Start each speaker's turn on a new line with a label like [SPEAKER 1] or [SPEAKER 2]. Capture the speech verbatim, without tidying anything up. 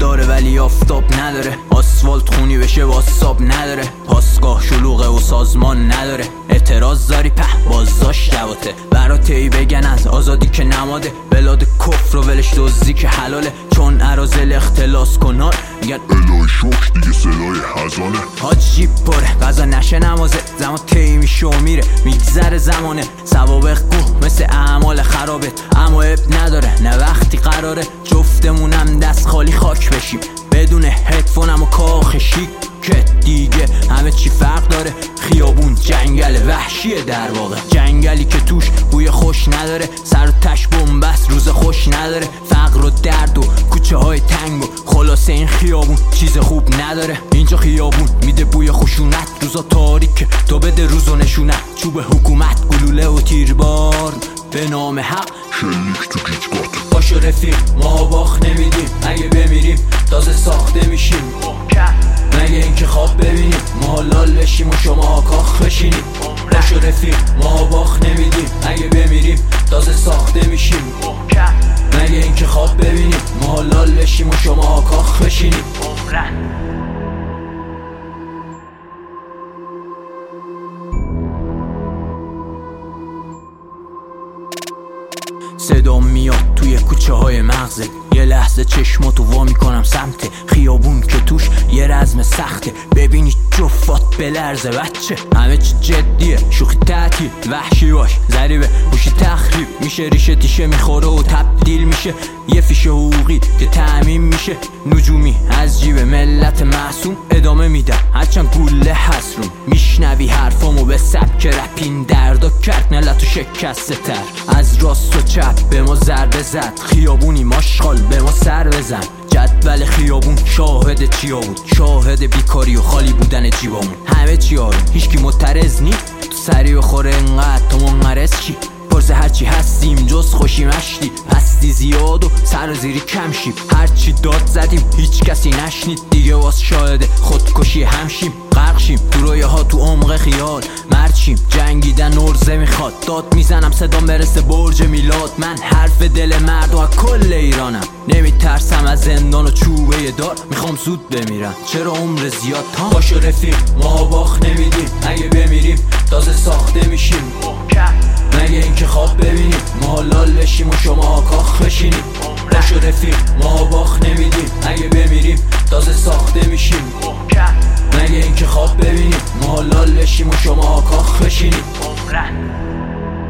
[SPEAKER 1] داره ولی آفتاب نداره، آسفالت خونی بشه واساب نداره، پاسگاه شلوغه و سازمان نداره، اعتراض داری په بازداشت دوته، برات ای بگن از آزادی که نماده، بلاد کفر و ولش دزدی که حلاله، چون ارازل اختلاس کنار میگن
[SPEAKER 2] الهی شکر دیگه صدای حزانه،
[SPEAKER 1] حاج جیب پره غذا نشه نمازه، زمان تی میشه و میره میگذره زمانه، سوابق گوه مثل اعمال خرابه، اما اب نداره نه وقتی قراره جفتمونم دست خالی خاک بشیم، بدون هدفونم و کاخ شیک که دیگه همه چی فرق داره، خیابون جنگل وحشیه در واقع، جنگلی که توش بوی خوش نداره، سر و تش بنبست روز خوش نداره، فقر و درد و کوچه های تنگ و خلاصه این خیابون چیز خوب نداره، اینجا خیابون میده بوی خشونت، روزا تاریکه تو بده روز و نشونت، چوب حکومت گلوله و تیربار به نام حق
[SPEAKER 2] شلیک تو گیجگات.
[SPEAKER 1] باشو رفیق ما باخت نمیدیم، اگه بمیریم تازه ساخته میشیم، مگه اینکه خواب ببینیم ما لال بشیم و شما کاخ بشینیم، باشو رفیق ما باخت نمیدیم، اگه بمیریم تازه ساخته میشیم، مگه اینکه خواب ببینیم ما لال بشیم و شما کاخ بشینیم. صدا میاد توی کوچه های مغزه، یه لحظه چشماتو وا میکنم سمت خیابون که توش یه رزم سخته، ببینی جفات بلرزه بچه، همه چی جدیه شوخی تعطیل، وحشی باش ضریبه هوشی تخریب میشه، ریشه تیشه میخوره و تبدیل میشه، یه فیش حقوقی که تعمیم میشه، نجومی از جیب ملت معصوم ادامه میدم هرچند گوله هست روم، میشنوی حرفامو به سبک رپین دردا کرد نلتو شکسته تر، از راست و چپ به ما ضربه زد، خیابونی ماشغال به ما سر بزن، جدول خیابون شاهد چیا بود، شاهد بیکاری و خالی بودن جیبامون، همه چی آروم هیچکی معترض نی، تو سری بخوره انقدر تو منقرض چی، پرز هرچی هستیم جز خوشی مشتی، پستی زیاد و سر زیری کم شیم، هرچی داد زدیم هیچ کسی نشنید، دیگه واس شاهد خودکشی همشیم، غرق شیم تو رویه ها تو عمق خیال، مرچیم جنگیدن ارزه میخواد، داد میزنم صدام برسه برج میلاد، من حرف دل مرد و کل ایرانم، نمیترسم از زندان و چوبه دار، میخوام زود بمیرم چرا عمر زیاد تا، باشو رفیق ما باخت نمیدیم، اگه بمیریم تازه ساخته میشیم، مگه اینکه خواب ببینیم ما لال بشیم و شما کاخ بشینیم، باشو رفیق ما باخت نمیدیم، اگه بمیریم تازه ساخته میشیم، مگه اینکه خواب ببینیم ما لال بشیم و شما کاخ بشینیم.